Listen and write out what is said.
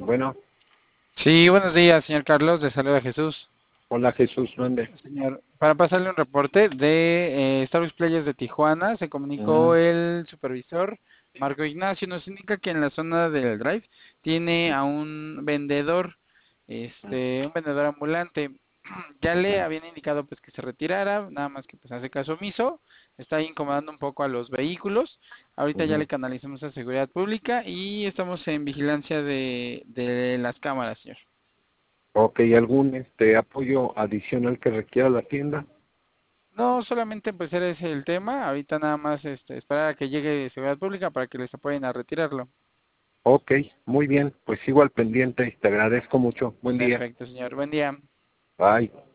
Bueno, Sí, buenos días, señor Carlos, de Saluda Jesús. hola Jesús, mande. Señor, para pasarle un reporte de Starbucks Players de Tijuana, se comunicó Mm, el supervisor Marco Ignacio, nos indica que en la zona del drive tiene a un vendedor, mm, un vendedor ambulante. Ya le mm, habían indicado pues que se retirara, nada más que pues hace caso omiso, está incomodando un poco a los vehículos. Ahorita ya ujú. le canalizamos a seguridad pública y estamos en vigilancia de las cámaras, señor. Ok, ¿algún apoyo adicional que requiera la tienda? No, solamente pues ese es el tema. Ahorita nada más esperar a que llegue seguridad pública para que les apoyen a retirarlo. Ok, muy bien, pues sigo al pendiente, te agradezco mucho. Buen día. Perfecto, señor. Buen día. Bye.